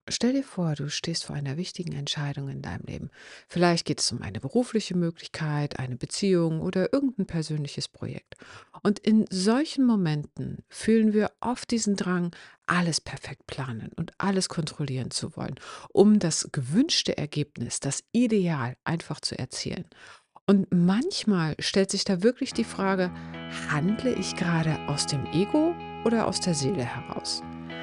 Stell dir vor, du stehst vor einer wichtigen Entscheidung in deinem Leben. Vielleicht geht es um eine berufliche Möglichkeit, eine Beziehung oder irgendein persönliches Projekt. Und in solchen Momenten fühlen wir oft diesen Drang, alles perfekt planen und alles kontrollieren zu wollen, um das gewünschte Ergebnis, das Ideal einfach zu erzielen. Und manchmal stellt sich da wirklich die Frage, handle ich gerade aus dem Ego oder aus der Seele heraus?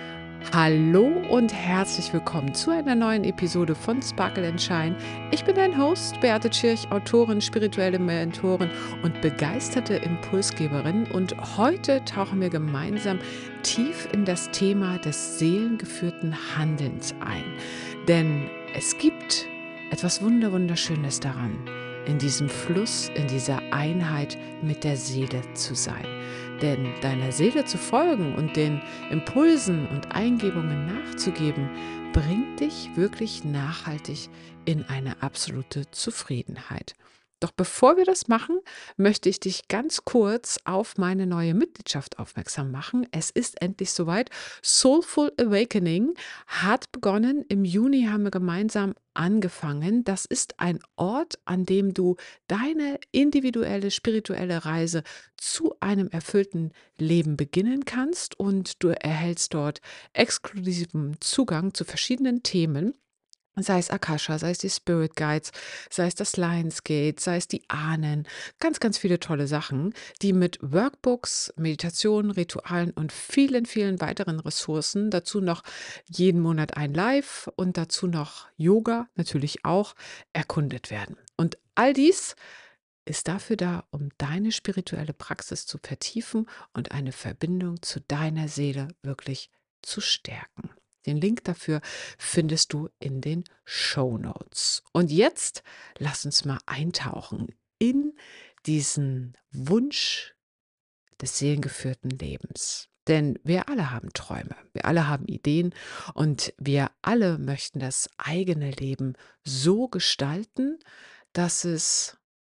Hallo und herzlich willkommen zu einer neuen Episode von Sparkle and Shine. Ich bin dein Host, Beate Tschirch, Autorin, spirituelle Mentorin und begeisterte Impulsgeberin. Und heute tauchen wir gemeinsam tief in das Thema des seelengeführten Handelns ein. Denn es gibt etwas Wunderschönes daran, in diesem Fluss, in dieser Einheit mit der Seele zu sein. Denn deiner Seele zu folgen und den Impulsen und Eingebungen nachzugeben, bringt dich wirklich nachhaltig in eine absolute Zufriedenheit. Doch bevor wir das machen, möchte ich dich ganz kurz auf meine neue Mitgliedschaft aufmerksam machen. Es ist endlich soweit. Soulful Awakening hat begonnen. Im Juni haben wir gemeinsam angefangen. Das ist ein Ort, an dem du deine individuelle spirituelle Reise zu einem erfüllten Leben beginnen kannst, und du erhältst dort exklusiven Zugang zu verschiedenen Themen. Sei es Akasha, sei es die Spirit Guides, sei es das Lionsgate, sei es die Ahnen, ganz viele tolle Sachen, die mit Workbooks, Meditationen, Ritualen und vielen weiteren Ressourcen, dazu noch jeden Monat ein Live und dazu noch Yoga natürlich auch, erkundet werden. Und all dies ist dafür da, um deine spirituelle Praxis zu vertiefen und eine Verbindung zu deiner Seele wirklich zu stärken. Den Link dafür findest du in den Shownotes. Und jetzt lass uns mal eintauchen in diesen Wunsch des seelengeführten Lebens. Denn wir alle haben Träume, wir alle haben Ideen und wir alle möchten das eigene Leben so gestalten, dass es,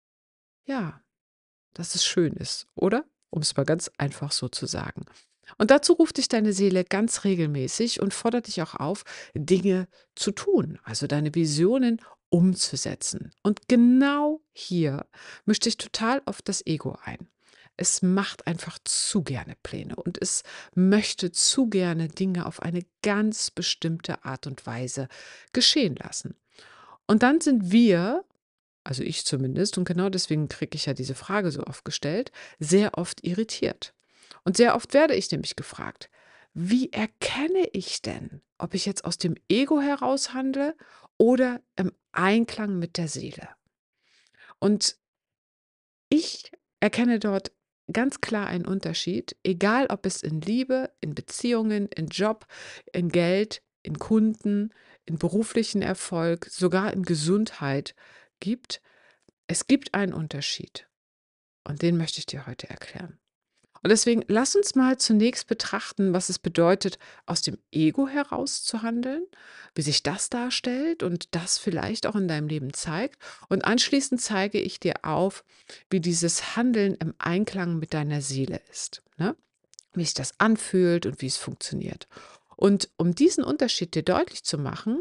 ja, dass es schön ist, oder? Um es mal ganz einfach so zu sagen. Und dazu ruft dich deine Seele ganz regelmäßig und fordert dich auch auf, Dinge zu tun, also deine Visionen umzusetzen. Und genau hier mischt sich total oft das Ego ein. Es macht einfach zu gerne Pläne und es möchte zu gerne Dinge auf eine ganz bestimmte Art und Weise geschehen lassen. Und dann sind wir, also ich zumindest, und genau deswegen kriege ich ja diese Frage so oft gestellt, sehr oft irritiert. Und sehr oft werde ich nämlich gefragt: Wie erkenne ich denn, ob ich jetzt aus dem Ego heraus handle oder im Einklang mit der Seele? Und ich erkenne dort ganz klar einen Unterschied, egal ob es in Liebe, in Beziehungen, in Job, in Geld, in Kunden, in beruflichen Erfolg, sogar in Gesundheit gibt. Es gibt einen Unterschied, und den möchte ich dir heute erklären. Und deswegen lass uns mal zunächst betrachten, was es bedeutet, aus dem Ego heraus zu handeln, wie sich das darstellt und das vielleicht auch in deinem Leben zeigt. Und anschließend zeige ich dir auf, wie dieses Handeln im Einklang mit deiner Seele ist, ne? Wie sich das anfühlt und wie es funktioniert. Und um diesen Unterschied dir deutlich zu machen,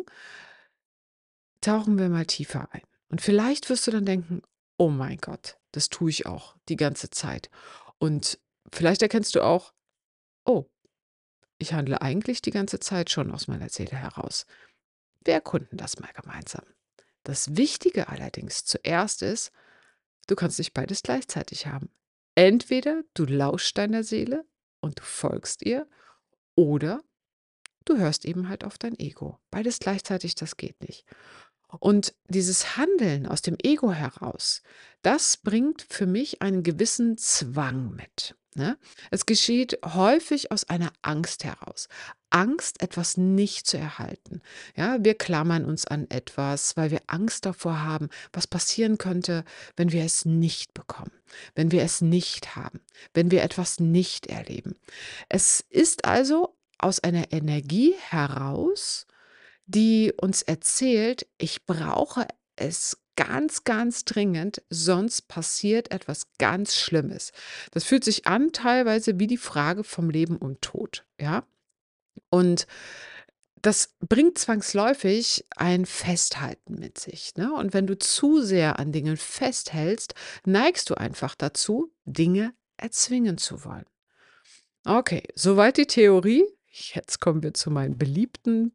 tauchen wir mal tiefer ein. Und vielleicht wirst du dann denken: Oh mein Gott, das tue ich auch die ganze Zeit. Und vielleicht erkennst du auch: Oh, ich handle eigentlich die ganze Zeit schon aus meiner Seele heraus. Wir erkunden das mal gemeinsam. Das Wichtige allerdings zuerst ist, du kannst nicht beides gleichzeitig haben. Entweder du lauschst deiner Seele und du folgst ihr, oder du hörst eben halt auf dein Ego. Beides gleichzeitig, das geht nicht. Und dieses Handeln aus dem Ego heraus, das bringt für mich einen gewissen Zwang mit, ne? Es geschieht häufig aus einer Angst heraus. Angst, etwas nicht zu erhalten. Ja, wir klammern uns an etwas, weil wir Angst davor haben, was passieren könnte, wenn wir es nicht bekommen, wenn wir es nicht haben, wenn wir etwas nicht erleben. Es ist also aus einer Energie heraus, die uns erzählt: „Ich brauche es ganz dringend, sonst passiert etwas ganz Schlimmes.“ Das fühlt sich an teilweise wie die Frage vom Leben und Tod, ja? Und Das bringt zwangsläufig ein Festhalten mit sich, ne? Und wenn du zu sehr an Dingen festhältst, neigst du einfach dazu, Dinge erzwingen zu wollen. Okay, soweit die Theorie. Jetzt kommen wir zu meinen beliebten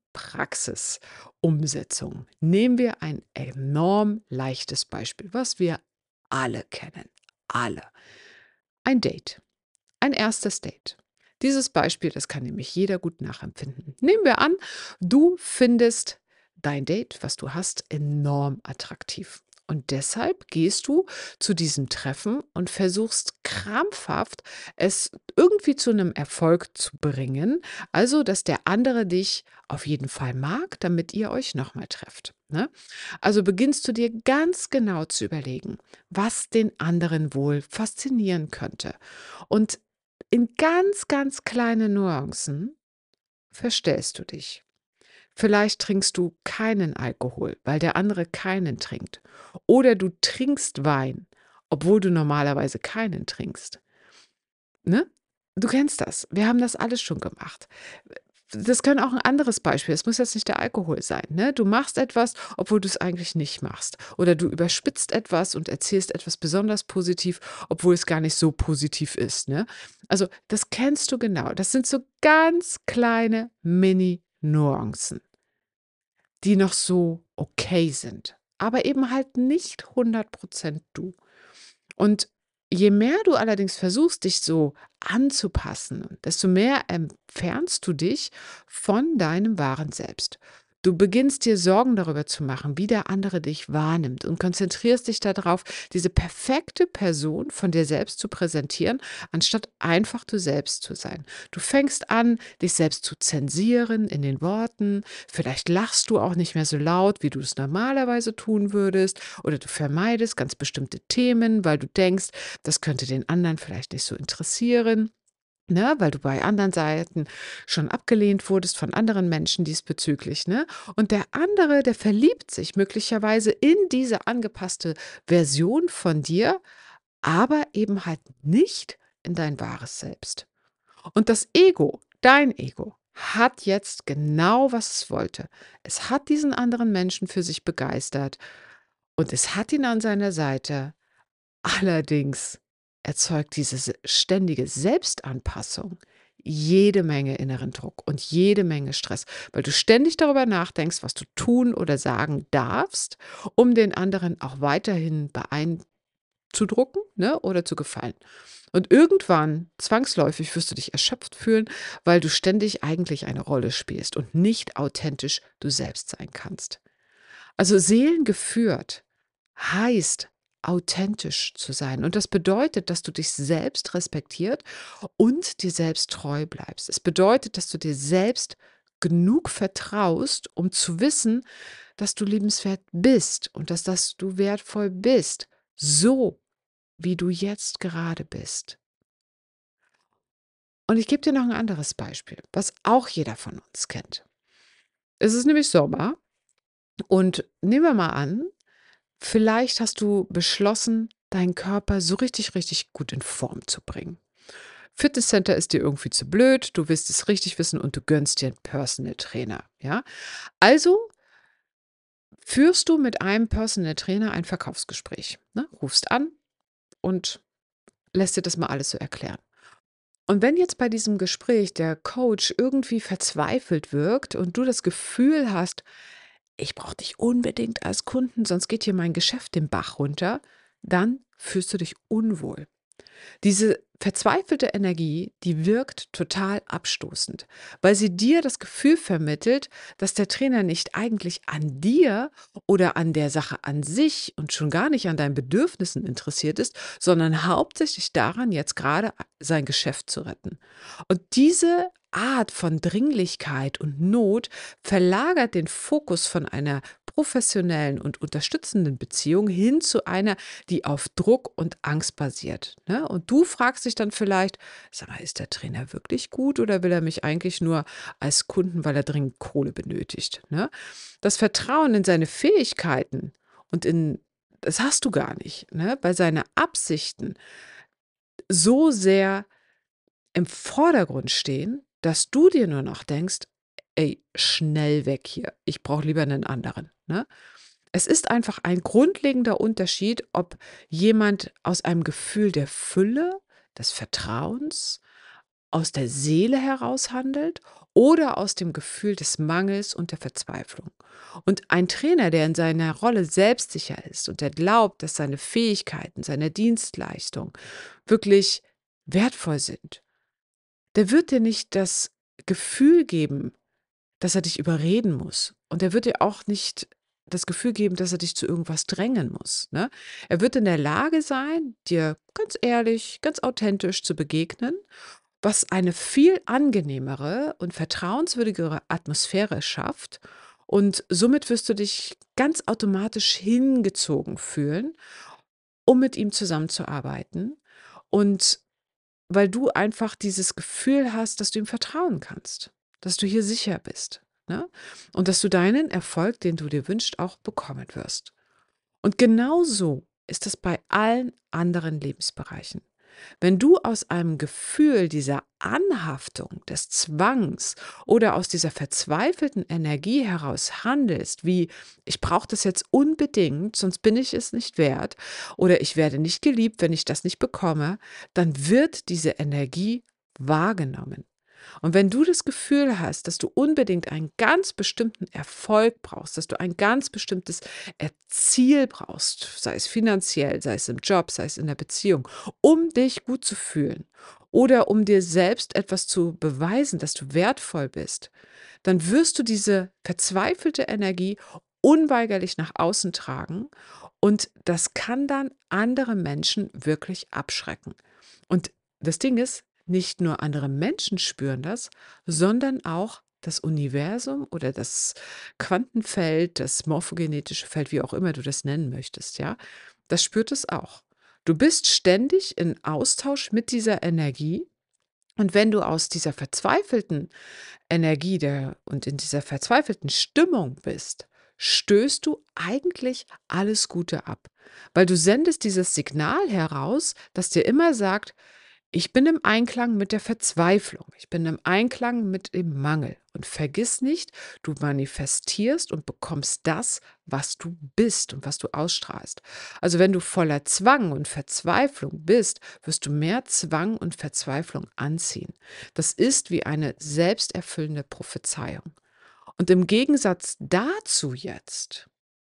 Praxisumsetzungen. Nehmen wir ein enorm leichtes Beispiel, was wir alle kennen. Alle. Ein Date. Ein erstes Date. Dieses Beispiel, das kann nämlich jeder gut nachempfinden. Nehmen wir an, du findest dein Date, was du hast, enorm attraktiv. Und deshalb gehst du zu diesem Treffen und versuchst krampfhaft, es irgendwie zu einem Erfolg zu bringen. Also, dass der andere dich auf jeden Fall mag, damit ihr euch nochmal trefft. Ne? Also beginnst du dir ganz genau zu überlegen, was den anderen wohl faszinieren könnte. Und in ganz, ganz kleine Nuancen verstellst du dich. Vielleicht trinkst du keinen Alkohol, weil der andere keinen trinkt. Oder du trinkst Wein, obwohl du normalerweise keinen trinkst. Ne? Du kennst das. Wir haben das alles schon gemacht. Das kann auch ein anderes Beispiel, es muss jetzt nicht der Alkohol sein, ne? Du machst etwas, obwohl du es eigentlich nicht machst. Oder du überspitzt etwas und erzählst etwas besonders positiv, obwohl es gar nicht so positiv ist, ne? Also, das kennst du genau. Das sind so ganz kleine Mini-Nuancen, die noch so okay sind, aber eben halt nicht 100% du. Und je mehr du allerdings versuchst, dich so anzupassen, desto mehr entfernst du dich von deinem wahren Selbst. Du beginnst dir Sorgen darüber zu machen, wie der andere dich wahrnimmt und konzentrierst dich darauf, diese perfekte Person von dir selbst zu präsentieren, anstatt einfach du selbst zu sein. Du fängst an, dich selbst zu zensieren in den Worten. Vielleicht lachst du auch nicht mehr so laut, wie du es normalerweise tun würdest. Oder du vermeidest ganz bestimmte Themen, weil du denkst, das könnte den anderen vielleicht nicht so interessieren, ne? Weil du bei anderen Seiten schon abgelehnt wurdest von anderen Menschen diesbezüglich, ne? Und der andere, der verliebt sich möglicherweise in diese angepasste Version von dir, aber eben halt nicht in dein wahres Selbst. Und das Ego, dein Ego, hat jetzt genau, was es wollte. Es hat diesen anderen Menschen für sich begeistert und es hat ihn an seiner Seite. Allerdings erzeugt diese ständige Selbstanpassung jede Menge inneren Druck und jede Menge Stress, weil du ständig darüber nachdenkst, was du tun oder sagen darfst, um den anderen auch weiterhin beeindrucken, ne, oder zu gefallen. Und irgendwann, zwangsläufig, wirst du dich erschöpft fühlen, weil du ständig eigentlich eine Rolle spielst und nicht authentisch du selbst sein kannst. Also seelengeführt heißt, authentisch zu sein. Und das bedeutet, dass du dich selbst respektiert und dir selbst treu bleibst. Es bedeutet, dass du dir selbst genug vertraust, um zu wissen, dass du liebenswert bist und dass du wertvoll bist, so wie du jetzt gerade bist. Und ich gebe dir noch ein anderes Beispiel, was auch jeder von uns kennt. Es ist nämlich Sommer und nehmen wir mal an, vielleicht hast du beschlossen, deinen Körper so richtig, richtig gut in Form zu bringen. Fitnesscenter ist dir irgendwie zu blöd, du willst es richtig wissen und du gönnst dir einen Personal Trainer, ja? Also führst du mit einem Personal Trainer ein Verkaufsgespräch, ne? Rufst an und lässt dir das mal alles so erklären. Und wenn jetzt bei diesem Gespräch der Coach irgendwie verzweifelt wirkt und du das Gefühl hast: „Ich brauche dich unbedingt als Kunden, sonst geht hier mein Geschäft den Bach runter“, dann fühlst du dich unwohl. Diese verzweifelte Energie, die wirkt total abstoßend, weil sie dir das Gefühl vermittelt, dass der Trainer nicht eigentlich an dir oder an der Sache an sich und schon gar nicht an deinen Bedürfnissen interessiert ist, sondern hauptsächlich daran, jetzt gerade sein Geschäft zu retten. Und diese Art von Dringlichkeit und Not verlagert den Fokus von einer professionellen und unterstützenden Beziehung hin zu einer, die auf Druck und Angst basiert, ne? Und du fragst dich dann vielleicht: „Sag mal, ist der Trainer wirklich gut oder will er mich eigentlich nur als Kunden, weil er dringend Kohle benötigt“, ne? Das Vertrauen in seine Fähigkeiten und in das hast du gar nicht, ne, weil seine Absichten so sehr im Vordergrund stehen, dass du dir nur noch denkst: ey, schnell weg hier. Ich brauche lieber einen anderen, ne? Es ist einfach ein grundlegender Unterschied, ob jemand aus einem Gefühl der Fülle, des Vertrauens, aus der Seele heraus handelt oder aus dem Gefühl des Mangels und der Verzweiflung. Und ein Trainer, der in seiner Rolle selbstsicher ist und der glaubt, dass seine Fähigkeiten, seine Dienstleistung wirklich wertvoll sind, der wird dir nicht das Gefühl geben, dass er dich überreden muss. Und er wird dir auch nicht das Gefühl geben, dass er dich zu irgendwas drängen muss, ne? Er wird in der Lage sein, dir ganz ehrlich, ganz authentisch zu begegnen, was eine viel angenehmere und vertrauenswürdigere Atmosphäre schafft. Und somit wirst du dich ganz automatisch hingezogen fühlen, um mit ihm zusammenzuarbeiten. Und weil du einfach dieses Gefühl hast, dass du ihm vertrauen kannst, dass du hier sicher bist, ne? Und dass du deinen Erfolg, den du dir wünschst, auch bekommen wirst. Und genauso ist es bei allen anderen Lebensbereichen. Wenn du aus einem Gefühl dieser Anhaftung, des Zwangs oder aus dieser verzweifelten Energie heraus handelst, wie ich brauche das jetzt unbedingt, sonst bin ich es nicht wert oder ich werde nicht geliebt, wenn ich das nicht bekomme, dann wird diese Energie wahrgenommen. Und wenn du das Gefühl hast, dass du unbedingt einen ganz bestimmten Erfolg brauchst, dass du ein ganz bestimmtes Ziel brauchst, sei es finanziell, sei es im Job, sei es in der Beziehung, um dich gut zu fühlen oder um dir selbst etwas zu beweisen, dass du wertvoll bist, dann wirst du diese verzweifelte Energie unweigerlich nach außen tragen und das kann dann andere Menschen wirklich abschrecken. Und das Ding ist, nicht nur andere Menschen spüren das, sondern auch das Universum oder das Quantenfeld, das morphogenetische Feld, wie auch immer du das nennen möchtest, ja, das spürt es auch. Du bist ständig in Austausch mit dieser Energie und wenn du aus dieser verzweifelten Energie und in dieser verzweifelten Stimmung bist, stößt du eigentlich alles Gute ab, weil du sendest dieses Signal heraus, das dir immer sagt, ich bin im Einklang mit der Verzweiflung. Ich bin im Einklang mit dem Mangel. Und vergiss nicht, du manifestierst und bekommst das, was du bist und was du ausstrahlst. Also wenn du voller Zwang und Verzweiflung bist, wirst du mehr Zwang und Verzweiflung anziehen. Das ist wie eine selbsterfüllende Prophezeiung. Und im Gegensatz dazu jetzt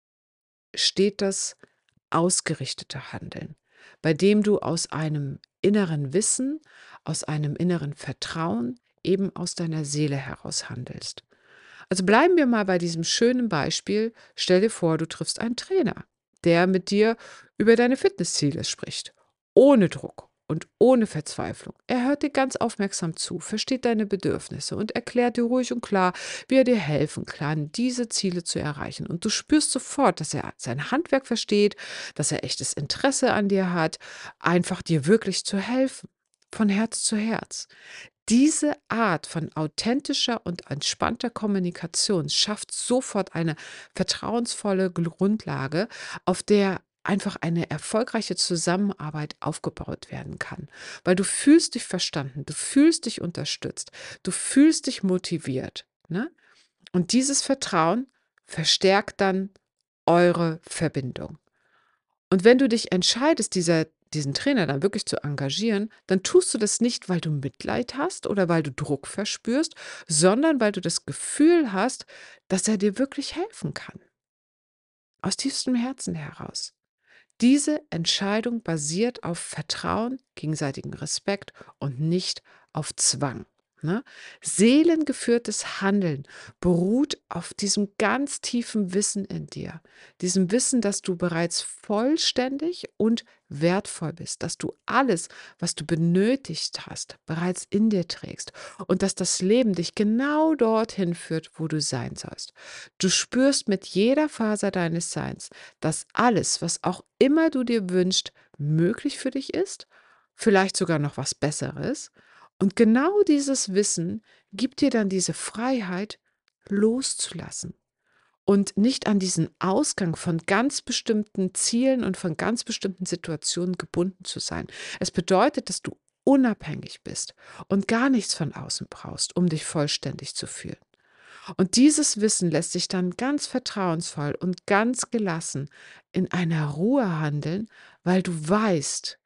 steht das ausgerichtete Handeln, bei dem du aus einem inneren Wissen, aus einem inneren Vertrauen, eben aus deiner Seele heraus handelst. Also bleiben wir mal bei diesem schönen Beispiel. Stell dir vor, du triffst einen Trainer, der mit dir über deine Fitnessziele spricht, ohne Druck und ohne Verzweiflung. Er hört dir ganz aufmerksam zu, versteht deine Bedürfnisse und erklärt dir ruhig und klar, wie er dir helfen kann, diese Ziele zu erreichen. Und du spürst sofort, dass er sein Handwerk versteht, dass er echtes Interesse an dir hat, einfach dir wirklich zu helfen, von Herz zu Herz. Diese Art von authentischer und entspannter Kommunikation schafft sofort eine vertrauensvolle Grundlage, auf der einfach eine erfolgreiche Zusammenarbeit aufgebaut werden kann. Weil du fühlst dich verstanden, du fühlst dich unterstützt, du fühlst dich motiviert, ne? Und dieses Vertrauen verstärkt dann eure Verbindung. Und wenn du dich entscheidest, diesen Trainer dann wirklich zu engagieren, dann tust du das nicht, weil du Mitleid hast oder weil du Druck verspürst, sondern weil du das Gefühl hast, dass er dir wirklich helfen kann. Aus tiefstem Herzen heraus. Diese Entscheidung basiert auf Vertrauen, gegenseitigen Respekt und nicht auf Zwang. Ne? Seelengeführtes Handeln beruht auf diesem ganz tiefen Wissen in dir. Diesem Wissen, dass du bereits vollständig und wertvoll bist, dass du alles, was du benötigt hast, bereits in dir trägst und dass das Leben dich genau dorthin führt, wo du sein sollst. Du spürst mit jeder Faser deines Seins, dass alles, was auch immer du dir wünschst, möglich für dich ist, vielleicht sogar noch was Besseres. Und genau dieses Wissen gibt dir dann diese Freiheit, loszulassen und nicht an diesen Ausgang von ganz bestimmten Zielen und von ganz bestimmten Situationen gebunden zu sein. Es bedeutet, dass du unabhängig bist und gar nichts von außen brauchst, um dich vollständig zu fühlen. Und dieses Wissen lässt sich dann ganz vertrauensvoll und ganz gelassen in einer Ruhe handeln, weil du weißt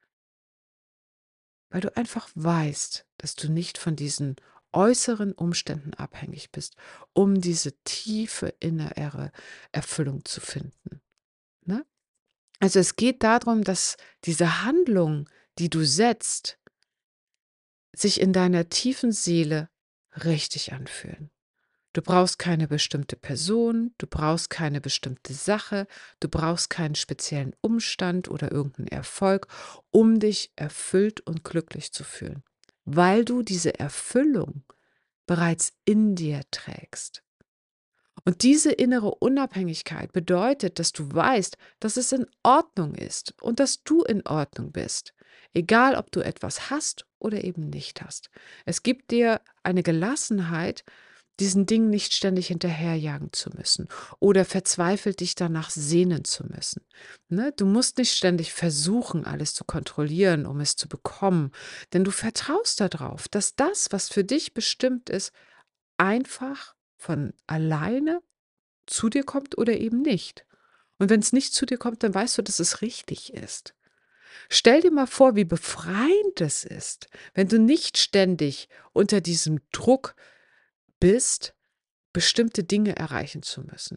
weil du einfach weißt, dass du nicht von diesen äußeren Umständen abhängig bist, um diese tiefe innere Erfüllung zu finden, ne? Also, es geht darum, dass diese Handlung, die du setzt, sich in deiner tiefen Seele richtig anfühlen. Du brauchst keine bestimmte Person, du brauchst keine bestimmte Sache, du brauchst keinen speziellen Umstand oder irgendeinen Erfolg, um dich erfüllt und glücklich zu fühlen, weil du diese Erfüllung bereits in dir trägst. Und diese innere Unabhängigkeit bedeutet, dass du weißt, dass es in Ordnung ist und dass du in Ordnung bist, egal ob du etwas hast oder eben nicht hast. Es gibt dir eine Gelassenheit, diesen Dingen nicht ständig hinterherjagen zu müssen oder verzweifelt dich danach sehnen zu müssen. Ne? Du musst nicht ständig versuchen, alles zu kontrollieren, um es zu bekommen, denn du vertraust darauf, dass das, was für dich bestimmt ist, einfach von alleine zu dir kommt oder eben nicht. Und wenn es nicht zu dir kommt, dann weißt du, dass es richtig ist. Stell dir mal vor, wie befreiend es ist, wenn du nicht ständig unter diesem Druck bist, bestimmte Dinge erreichen zu müssen.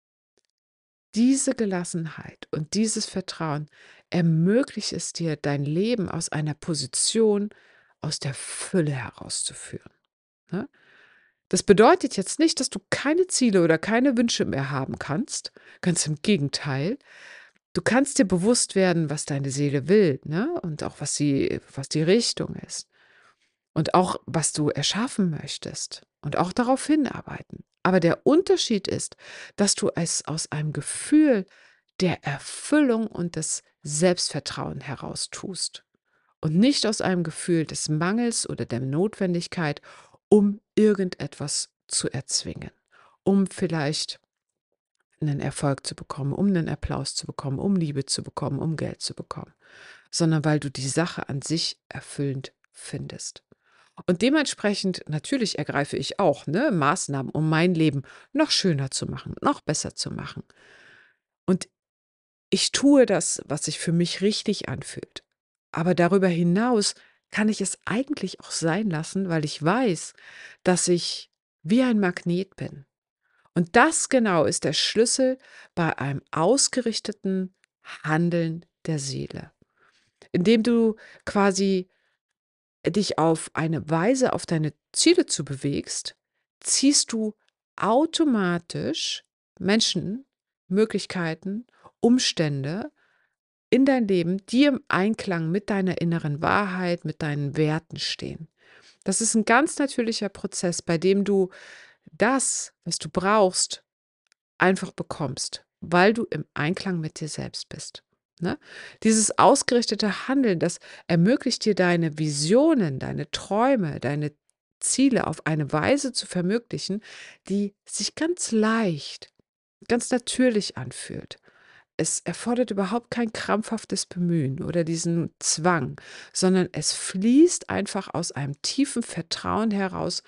Diese Gelassenheit und dieses Vertrauen ermöglicht es dir, dein Leben aus einer Position aus der Fülle herauszuführen. Ne? Das bedeutet jetzt nicht, dass du keine Ziele oder keine Wünsche mehr haben kannst. Ganz im Gegenteil. Du kannst dir bewusst werden, was deine Seele will, ne? Und auch was die Richtung ist. Und auch, was du erschaffen möchtest und auch darauf hinarbeiten. Aber der Unterschied ist, dass du es aus einem Gefühl der Erfüllung und des Selbstvertrauen heraus tust und nicht aus einem Gefühl des Mangels oder der Notwendigkeit, um irgendetwas zu erzwingen, um vielleicht einen Erfolg zu bekommen, um einen Applaus zu bekommen, um Liebe zu bekommen, um Geld zu bekommen, sondern weil du die Sache an sich erfüllend findest. Und dementsprechend natürlich ergreife ich auch, ne, Maßnahmen, um mein Leben noch schöner zu machen, noch besser zu machen. Und ich tue das, was sich für mich richtig anfühlt. Aber darüber hinaus kann ich es eigentlich auch sein lassen, weil ich weiß, dass ich wie ein Magnet bin. Und das genau ist der Schlüssel bei einem ausgerichteten Handeln der Seele, indem du quasi dich auf eine Weise auf deine Ziele zu bewegst, ziehst du automatisch Menschen, Möglichkeiten, Umstände in dein Leben, die im Einklang mit deiner inneren Wahrheit, mit deinen Werten stehen. Das ist ein ganz natürlicher Prozess, bei dem du das, was du brauchst, einfach bekommst, weil du im Einklang mit dir selbst bist. Ne? Dieses ausgerichtete Handeln, das ermöglicht dir deine Visionen, deine Träume, deine Ziele auf eine Weise zu verwirklichen, die sich ganz leicht, ganz natürlich anfühlt. Es erfordert überhaupt kein krampfhaftes Bemühen oder diesen Zwang, sondern es fließt einfach aus einem tiefen Vertrauen heraus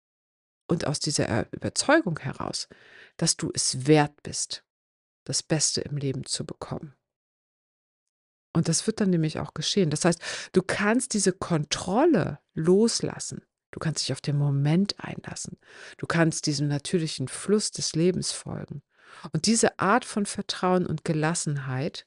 und aus dieser Überzeugung heraus, dass du es wert bist, das Beste im Leben zu bekommen. Und das wird dann nämlich auch geschehen. Das heißt, du kannst diese Kontrolle loslassen. Du kannst dich auf den Moment einlassen. Du kannst diesem natürlichen Fluss des Lebens folgen. Und diese Art von Vertrauen und Gelassenheit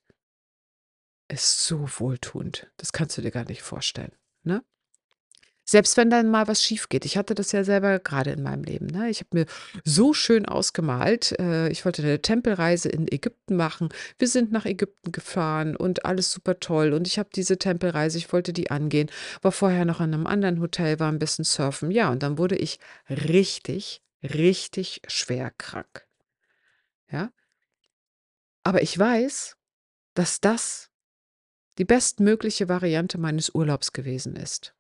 ist so wohltuend. Das kannst du dir gar nicht vorstellen, ne? Selbst wenn dann mal was schief geht. Ich hatte das ja selber gerade in meinem Leben, ne? Ich habe mir so schön ausgemalt, ich wollte eine Tempelreise in Ägypten machen. Wir sind nach Ägypten gefahren und alles super toll. Und ich habe diese Tempelreise ich wollte die angehen, war vorher noch in einem anderen Hotel, war ein bisschen surfen. Ja, und dann wurde ich richtig, richtig schwer krank, ja? Aber ich weiß, dass das die bestmögliche Variante meines Urlaubs gewesen ist.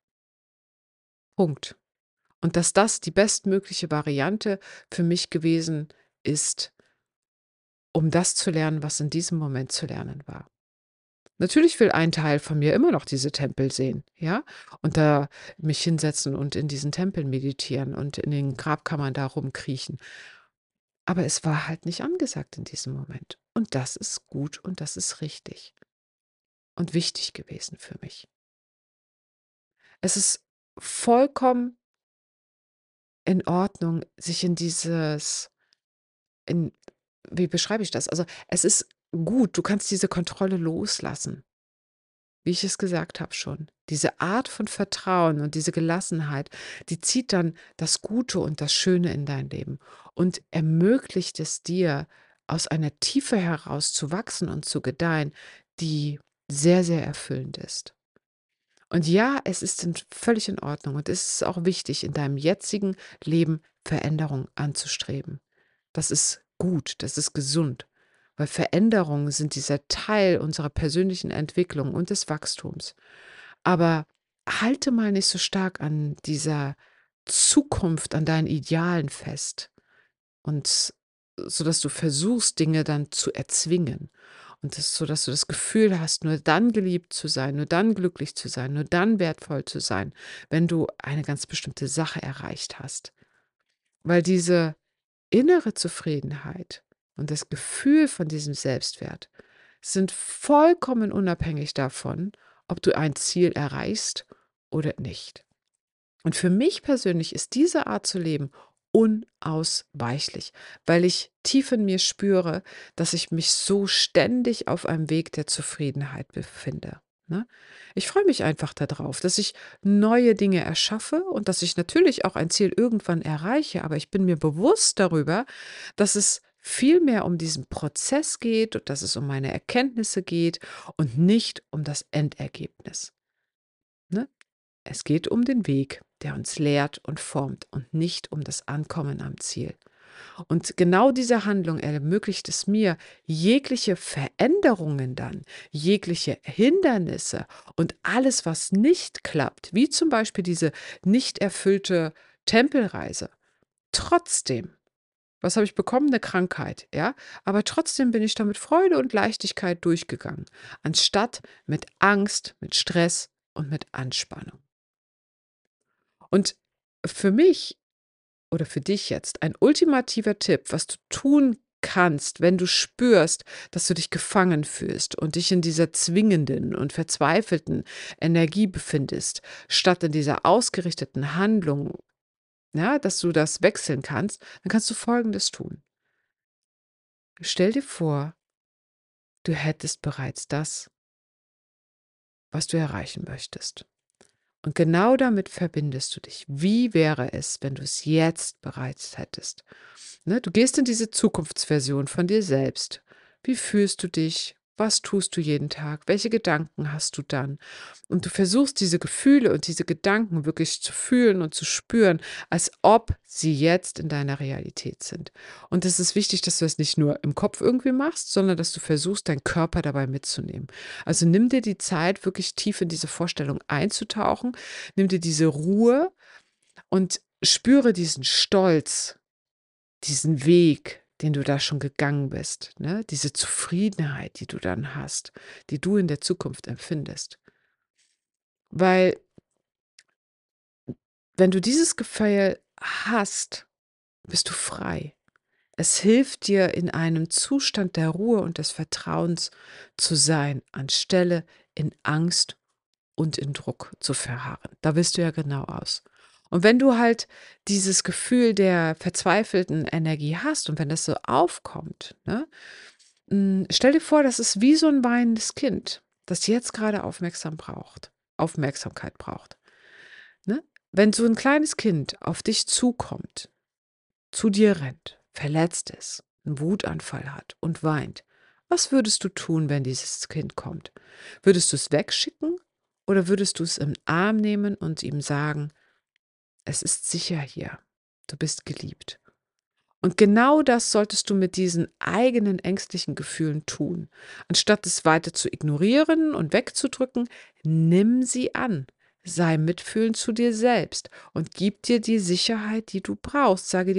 Punkt. Und dass das die bestmögliche Variante für mich gewesen ist, um das zu lernen, was in diesem Moment zu lernen war. Natürlich will ein Teil von mir immer noch diese Tempel sehen, ja? Und da mich hinsetzen und in diesen Tempeln meditieren und in den Grabkammern da rumkriechen. Aber es war halt nicht angesagt in diesem Moment. Und das ist gut und das ist richtig und wichtig gewesen für mich. Es ist vollkommen in Ordnung, sich in dieses in wie beschreibe ich das? Also, es ist gut, du kannst diese Kontrolle loslassen. Wie ich es gesagt habe schon. Diese Art von Vertrauen und diese Gelassenheit, die zieht dann das Gute und das Schöne in dein Leben und ermöglicht es dir, aus einer Tiefe heraus zu wachsen und zu gedeihen, die sehr, sehr erfüllend ist. Und ja, es ist völlig in Ordnung und es ist auch wichtig, in deinem jetzigen Leben Veränderung anzustreben. Das ist gut, das ist gesund, weil Veränderungen sind dieser Teil unserer persönlichen Entwicklung und des Wachstums. Aber halte mal nicht so stark an dieser Zukunft, an deinen Idealen fest und sodass du versuchst, Dinge dann zu erzwingen. Und das, sodass du das Gefühl hast, nur dann geliebt zu sein, nur dann glücklich zu sein, nur dann wertvoll zu sein, wenn du eine ganz bestimmte Sache erreicht hast. Weil diese innere Zufriedenheit und das Gefühl von diesem Selbstwert sind vollkommen unabhängig davon, ob du ein Ziel erreichst oder nicht. Und für mich persönlich ist diese Art zu leben unausweichlich, weil ich tief in mir spüre, dass ich mich so ständig auf einem Weg der Zufriedenheit befinde. Ne? Ich freue mich einfach darauf, dass ich neue Dinge erschaffe und dass ich natürlich auch ein Ziel irgendwann erreiche, aber ich bin mir bewusst darüber, dass es viel mehr um diesen Prozess geht und dass es um meine Erkenntnisse geht und nicht um das Endergebnis. Ne? Es geht um den Weg, der uns lehrt und formt und nicht um das Ankommen am Ziel. Und genau diese Handlung ermöglicht es mir, jegliche Veränderungen dann, jegliche Hindernisse und alles, was nicht klappt, wie zum Beispiel diese nicht erfüllte Tempelreise, trotzdem, was habe ich bekommen? Eine Krankheit, ja? Aber trotzdem bin ich da mit Freude und Leichtigkeit durchgegangen, anstatt mit Angst, mit Stress und mit Anspannung. Und für mich oder für dich jetzt ein ultimativer Tipp, was du tun kannst, wenn du spürst, dass du dich gefangen fühlst und dich in dieser zwingenden und verzweifelten Energie befindest, statt in dieser ausgerichteten Handlung, ja, dass du das wechseln kannst, dann kannst du Folgendes tun. Stell dir vor, du hättest bereits das, was du erreichen möchtest. Und genau damit verbindest du dich. Wie wäre es, wenn du es jetzt bereits hättest? Ne, du gehst in diese Zukunftsversion von dir selbst. Wie fühlst du dich? Was tust du jeden Tag? Welche Gedanken hast du dann? Und du versuchst diese Gefühle und diese Gedanken wirklich zu fühlen und zu spüren, als ob sie jetzt in deiner Realität sind. Und es ist wichtig, dass du es nicht nur im Kopf irgendwie machst, sondern dass du versuchst, deinen Körper dabei mitzunehmen. Also nimm dir die Zeit, wirklich tief in diese Vorstellung einzutauchen, nimm dir diese Ruhe und spüre diesen Stolz, diesen Weg, den du da schon gegangen bist, ne? Diese Zufriedenheit, die du dann hast, die du in der Zukunft empfindest. Weil wenn du dieses Gefühl hast, bist du frei. Es hilft dir, in einem Zustand der Ruhe und des Vertrauens zu sein, anstelle in Angst und in Druck zu verharren. Da willst du ja genau aus. Und wenn du halt dieses Gefühl der verzweifelten Energie hast und wenn das so aufkommt, ne, stell dir vor, das ist wie so ein weinendes Kind, das jetzt gerade Aufmerksamkeit braucht. Ne? Wenn so ein kleines Kind auf dich zukommt, zu dir rennt, verletzt ist, einen Wutanfall hat und weint, was würdest du tun, wenn dieses Kind kommt? Würdest du es wegschicken oder würdest du es im Arm nehmen und ihm sagen: „Es ist sicher hier. Du bist geliebt?“ Und genau das solltest du mit diesen eigenen ängstlichen Gefühlen tun. Anstatt es weiter zu ignorieren und wegzudrücken, nimm sie an. Sei mitfühlend zu dir selbst und gib dir die Sicherheit, die du brauchst. Sage dir: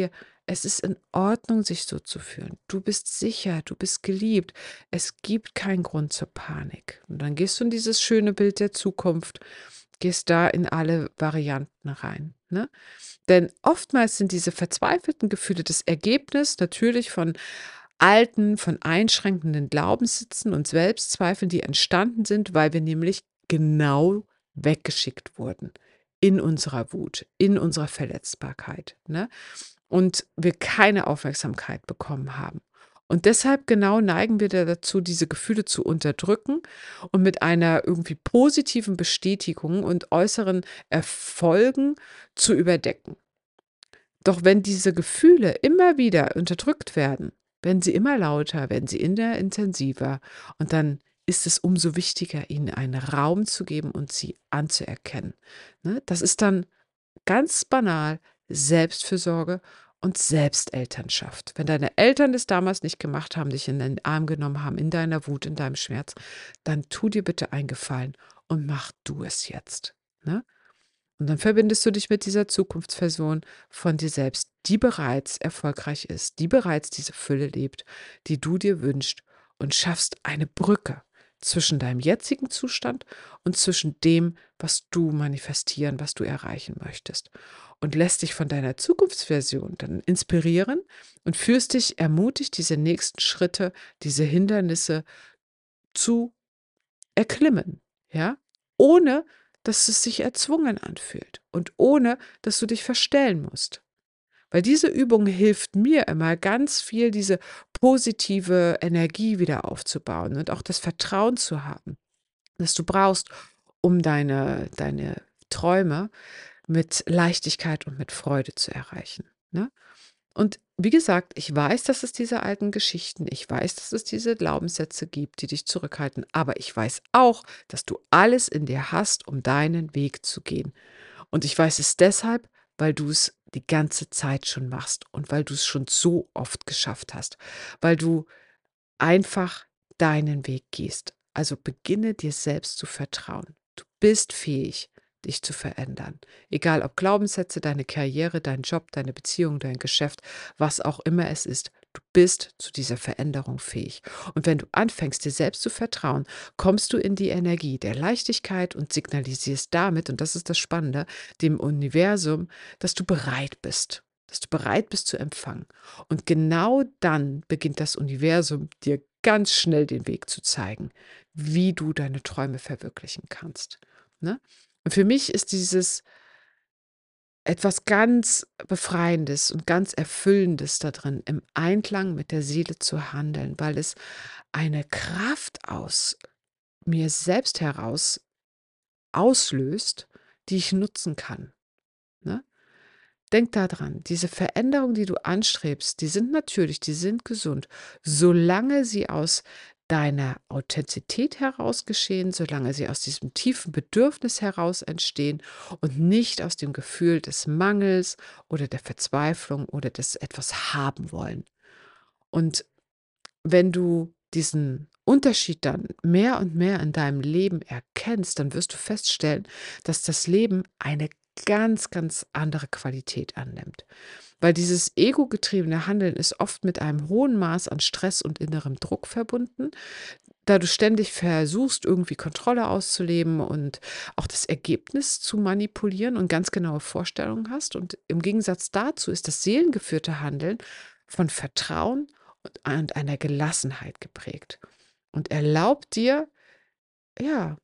Es ist in Ordnung, sich so zu fühlen. Du bist sicher, du bist geliebt. Es gibt keinen Grund zur Panik. Und dann gehst du in dieses schöne Bild der Zukunft, gehst da in alle Varianten rein, ne? Denn oftmals sind diese verzweifelten Gefühle das Ergebnis natürlich von alten, von einschränkenden Glaubenssätzen und Selbstzweifeln, die entstanden sind, weil wir nämlich genau weggeschickt wurden in unserer Wut, in unserer Verletzbarkeit, ne? Und wir keine Aufmerksamkeit bekommen haben. Und deshalb genau neigen wir da dazu, diese Gefühle zu unterdrücken und mit einer irgendwie positiven Bestätigung und äußeren Erfolgen zu überdecken. Doch wenn diese Gefühle immer wieder unterdrückt werden, werden sie immer lauter, werden sie immer intensiver und dann ist es umso wichtiger, ihnen einen Raum zu geben und sie anzuerkennen. Ne? Das ist dann ganz banal Selbstfürsorge und Selbstelternschaft. Wenn deine Eltern das damals nicht gemacht haben, dich in den Arm genommen haben, in deiner Wut, in deinem Schmerz, dann tu dir bitte einen Gefallen und mach du es jetzt. Ne? Und dann verbindest du dich mit dieser Zukunftsversion von dir selbst, die bereits erfolgreich ist, die bereits diese Fülle lebt, die du dir wünschst und schaffst eine Brücke zwischen deinem jetzigen Zustand und zwischen dem, was du manifestieren, was du erreichen möchtest. Und lässt dich von deiner Zukunftsversion dann inspirieren und fühlst dich ermutigt, diese nächsten Schritte, diese Hindernisse zu erklimmen, ja, ohne dass es sich erzwungen anfühlt und ohne dass du dich verstellen musst. Weil diese Übung hilft mir immer ganz viel, diese positive Energie wieder aufzubauen und auch das Vertrauen zu haben, das du brauchst, um deine Träume mit Leichtigkeit und mit Freude zu erreichen, ne? Und wie gesagt, ich weiß, dass es diese alten Geschichten, ich weiß, dass es diese Glaubenssätze gibt, die dich zurückhalten, aber ich weiß auch, dass du alles in dir hast, um deinen Weg zu gehen. Und ich weiß es deshalb, weil du es die ganze Zeit schon machst und weil du es schon so oft geschafft hast, weil du einfach deinen Weg gehst. Also beginne dir selbst zu vertrauen. Du bist fähig, dich zu verändern. Egal ob Glaubenssätze, deine Karriere, dein Job, deine Beziehung, dein Geschäft, was auch immer es ist. Du bist zu dieser Veränderung fähig. Und wenn du anfängst, dir selbst zu vertrauen, kommst du in die Energie der Leichtigkeit und signalisierst damit, und das ist das Spannende, dem Universum, dass du bereit bist. Dass du bereit bist zu empfangen. Und genau dann beginnt das Universum dir ganz schnell den Weg zu zeigen, wie du deine Träume verwirklichen kannst. Ne? Und für mich ist dieses etwas ganz Befreiendes und ganz Erfüllendes da drin, im Einklang mit der Seele zu handeln, weil es eine Kraft aus mir selbst heraus auslöst, die ich nutzen kann. Ne? Denk daran, diese Veränderungen, die du anstrebst, die sind natürlich, die sind gesund, solange sie aus deiner Authentizität heraus geschehen, solange sie aus diesem tiefen Bedürfnis heraus entstehen und nicht aus dem Gefühl des Mangels oder der Verzweiflung oder des etwas haben wollen. Und wenn du diesen Unterschied dann mehr und mehr in deinem Leben erkennst, dann wirst du feststellen, dass das Leben eine ganz, ganz andere Qualität annimmt. Weil dieses ego-getriebene Handeln ist oft mit einem hohen Maß an Stress und innerem Druck verbunden, da du ständig versuchst, irgendwie Kontrolle auszuleben und auch das Ergebnis zu manipulieren und ganz genaue Vorstellungen hast. Und im Gegensatz dazu ist das seelengeführte Handeln von Vertrauen und einer Gelassenheit geprägt und erlaubt dir, ja,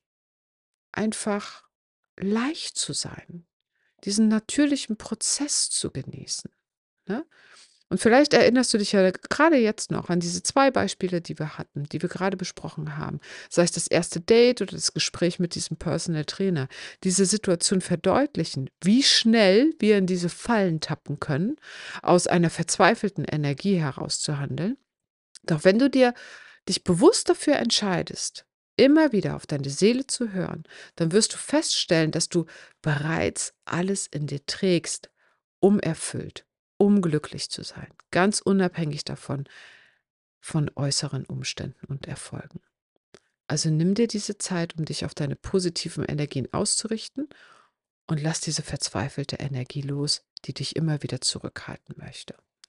einfach leicht zu sein, diesen natürlichen Prozess zu genießen, ne? Und vielleicht erinnerst du dich ja gerade jetzt noch an diese 2 Beispiele, die wir hatten, die wir gerade besprochen haben. Sei es das erste Date oder das Gespräch mit diesem Personal Trainer. Diese Situation verdeutlichen, wie schnell wir in diese Fallen tappen können, aus einer verzweifelten Energie heraus zu handeln. Doch wenn du dich bewusst dafür entscheidest, immer wieder auf deine Seele zu hören, dann wirst du feststellen, dass du bereits alles in dir trägst, um erfüllt, um glücklich zu sein, ganz unabhängig davon, von äußeren Umständen und Erfolgen. Also nimm dir diese Zeit, um dich auf deine positiven Energien auszurichten und lass diese verzweifelte Energie los, die dich immer wieder zurückhalten möchte.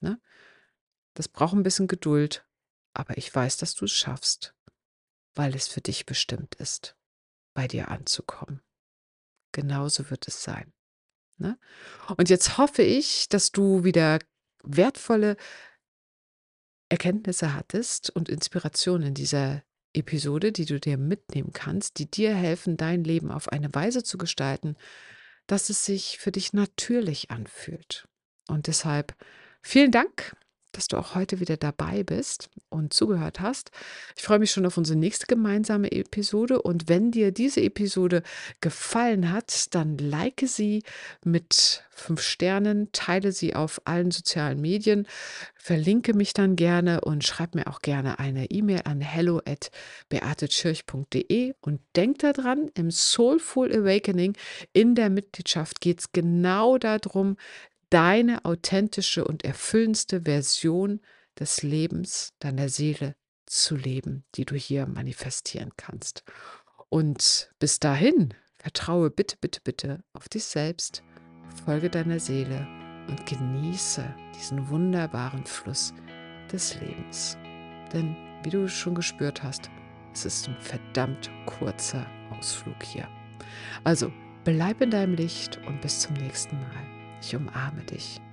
ne? Das braucht ein bisschen Geduld, aber ich weiß, dass du es schaffst, weil es für dich bestimmt ist, bei dir anzukommen. Genauso wird es sein, ne? Und jetzt hoffe ich, dass du wieder wertvolle Erkenntnisse hattest und Inspirationen in dieser Episode, die du dir mitnehmen kannst, die dir helfen, dein Leben auf eine Weise zu gestalten, dass es sich für dich natürlich anfühlt. Und deshalb vielen Dank, dass du auch heute wieder dabei bist und zugehört hast. Ich freue mich schon auf unsere nächste gemeinsame Episode. Und wenn dir diese Episode gefallen hat, dann like sie mit 5 Sternen, teile sie auf allen sozialen Medien, verlinke mich dann gerne und schreib mir auch gerne eine E-Mail an hello@beatetschirch.de und denk daran, im Soulful Awakening in der Mitgliedschaft geht es genau darum, deine authentische und erfüllendste Version des Lebens, deiner Seele zu leben, die du hier manifestieren kannst. Und bis dahin, vertraue bitte, bitte, bitte auf dich selbst, folge deiner Seele und genieße diesen wunderbaren Fluss des Lebens. Denn, wie du schon gespürt hast, es ist ein verdammt kurzer Ausflug hier. Also, bleib in deinem Licht und bis zum nächsten Mal. Ich umarme dich.